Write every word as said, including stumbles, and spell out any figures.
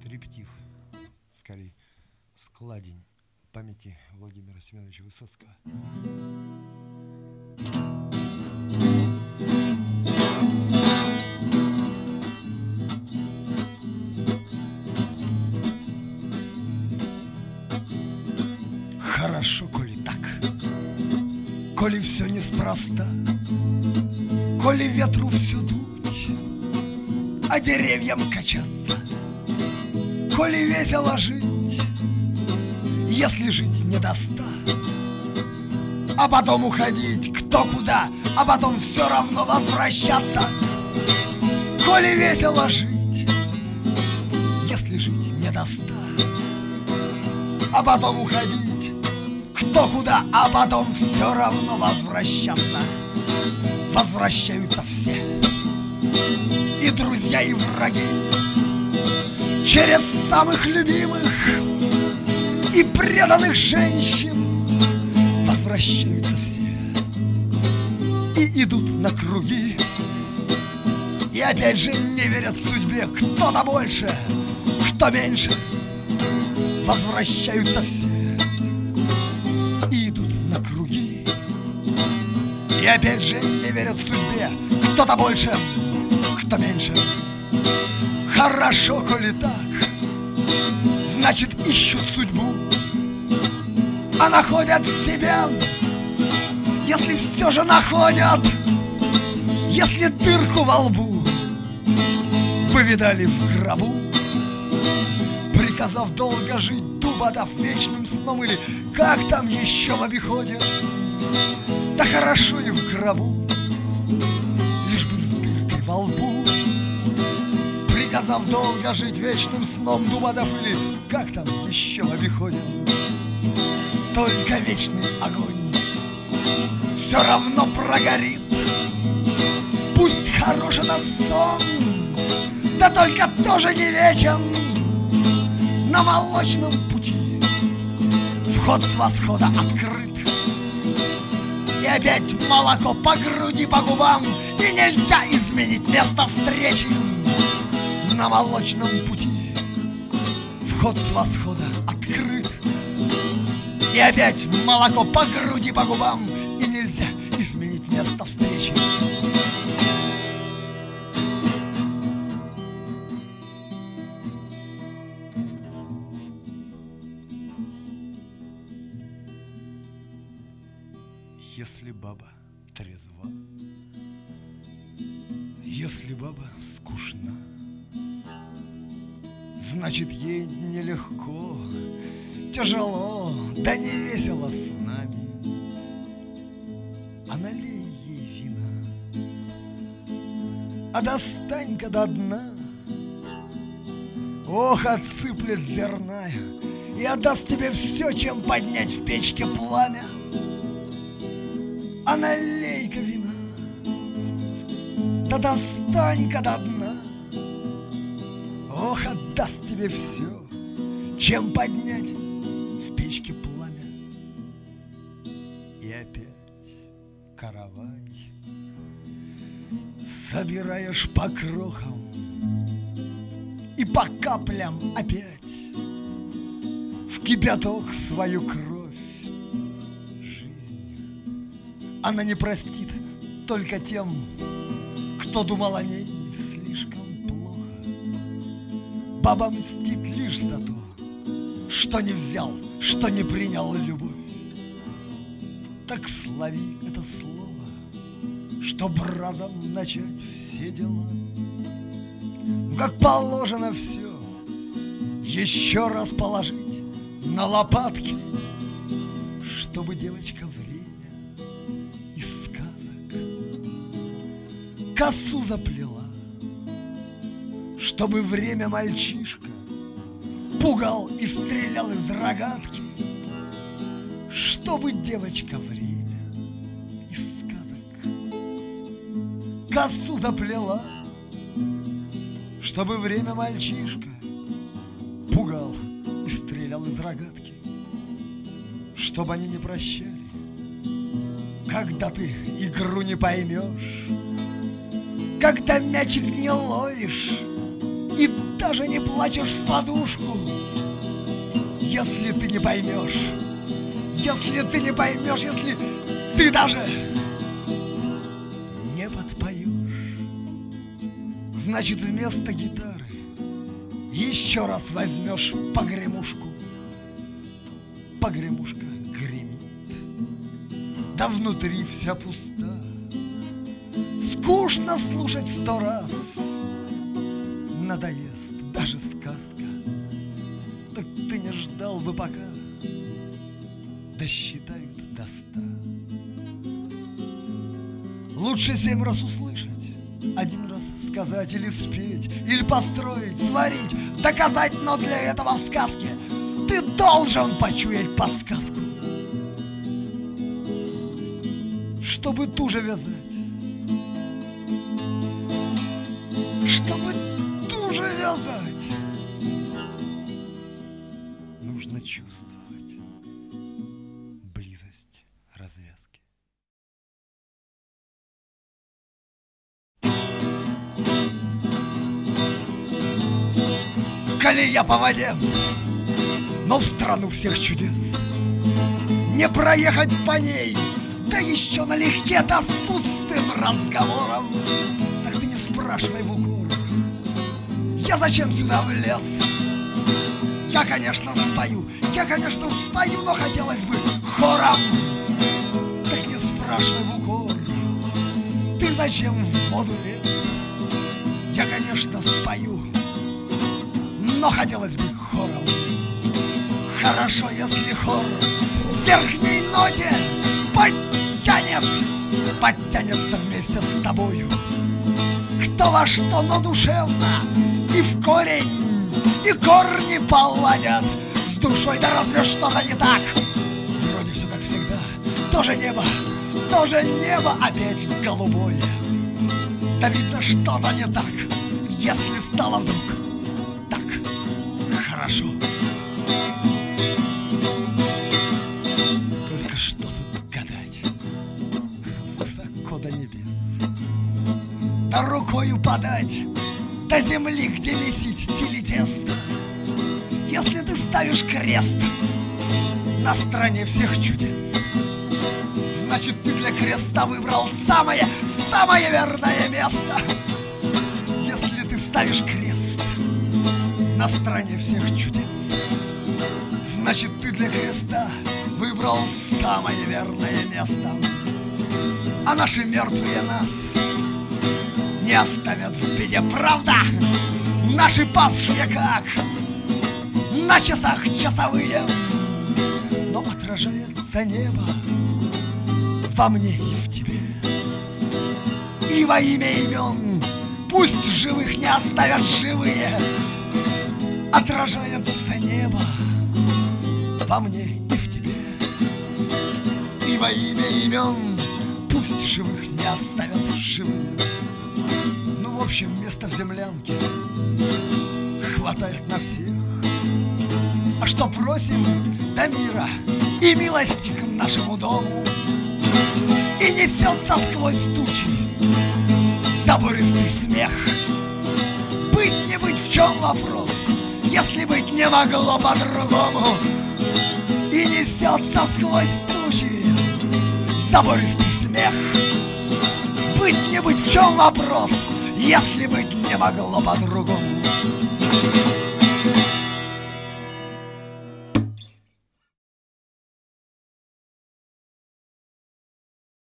триптих, скорее, складень памяти Владимира Семеновича Высоцкого. Хорошо, коли так, коли все неспроста, коли ветру все дуть, а деревьям качаться, коли весело жить, если жить не до ста, а потом уходить кто куда, а потом все равно возвращаться, коли весело жить, если жить не до ста, а потом уходить кто куда, а потом все равно возвращаться. Возвращаются все, и друзья, и враги, через самых любимых и преданных женщин. Возвращаются все и идут на круги, и опять же не верят судьбе. Кто-то больше, кто меньше. Возвращаются все и идут на круги, и опять же не верят судьбе. Кто-то больше, кто меньше. Хорошо, коли так, значит ищут судьбу, а находят себя, если все же находят, если дырку во лбу повидали в гробу, приказав долго жить, дуба дав вечным сном, или как там еще в обиходе. Да хорошо и в гробу, лишь бы с дыркой во лбу, приказав долго жить вечным сном, дуба дав, или как там еще в обиходе. Только вечный огонь все равно прогорит. Пусть хорош этот сон, да только тоже не вечен. На молочном пути вход с восхода открыт, и опять молоко по груди, по губам, и нельзя изменить место встречи. На молочном пути вход с восхода открыт, и опять молоко по груди, по губам, и нельзя изменить место встречи. Если баба трезва, если баба скучна, значит ей нелегко, тяжело, да не весело с нами. А налей ей вина, а достань-ка до дна. Ох, отсыплет зерна и отдаст тебе все, чем поднять в печке пламя. А налей-ка вина, да достань-ка до дна. Ох, отдаст тебе все, чем поднять в печке пламя. И опять каравай собираешь по крохам и по каплям опять в кипяток свою кровь. Она не простит только тем, кто думал о ней слишком плохо. Баба мстит лишь за то, что не взял, что не принял любовь. Так слови это слово, чтоб разом начать все дела. Ну, как положено все, еще раз положить на лопатки, чтобы девочка время косу заплела, чтобы время мальчишка пугал и стрелял из рогатки, чтобы девочка время из сказок косу заплела, чтобы время мальчишка пугал и стрелял из рогатки, чтобы они не прощали, когда ты игру не поймешь, когда мячик не ловишь, и даже не плачешь в подушку. Если ты не поймешь, если ты не поймешь, если ты даже не подпоешь, значит, вместо гитары еще раз возьмешь погремушку. Погремушка гремит, да внутри вся пуста. Скучно слушать сто раз, надоест даже сказка. Так ты не ждал бы пока досчитают до ста. Лучше семь раз услышать, один раз сказать или спеть, или построить, сварить, доказать, но для этого в сказке ты должен почуять подсказку, чтобы ту же вязать, чтобы ту же вязать, нужно чувствовать близость развязки. Колея по воде, но в страну всех чудес не проехать по ней, да еще налегке, да с пустым разговором. Так ты не спрашивай в укор, я зачем сюда влез? Я, конечно, спою, я, конечно, спою, но хотелось бы хором. Так не спрашивай в укор, ты зачем в воду лез? Я, конечно, спою, но хотелось бы хором. Хорошо, если хор в верхней ноте подтянет, подтянется вместе с тобою. Кто во что, но душевно, и в корень, и корни поладят с душой. Да разве что-то не так? Вроде все как всегда, тоже небо, тоже небо опять голубое. Да видно, что-то не так, если стало вдруг так хорошо. Только что тут гадать, высоко до небес, да рукою подать до земли, где месить телетесто. Если ты ставишь крест на стороне всех чудес, значит, ты для креста выбрал самое, самое верное место. Если ты ставишь крест на стороне всех чудес, значит, ты для креста выбрал самое верное место. А наши мертвые нас не оставят в беде, правда? Наши павшие как на часах часовые, но отражается небо во мне и в тебе. И во имя имен пусть живых не оставят живые. Отражается небо во мне и в тебе. И во имя имен пусть живых не оставят живые. Ну, в общем, места в землянке хватает на всех. А что просим? До мира и милости к нашему дому. И несется сквозь тучи забористый смех. Быть не быть, в чем вопрос, если быть не могло по-другому. И несется сквозь тучи забористый смех. Быть не быть, в чем вопрос, если быть не могло по-другому.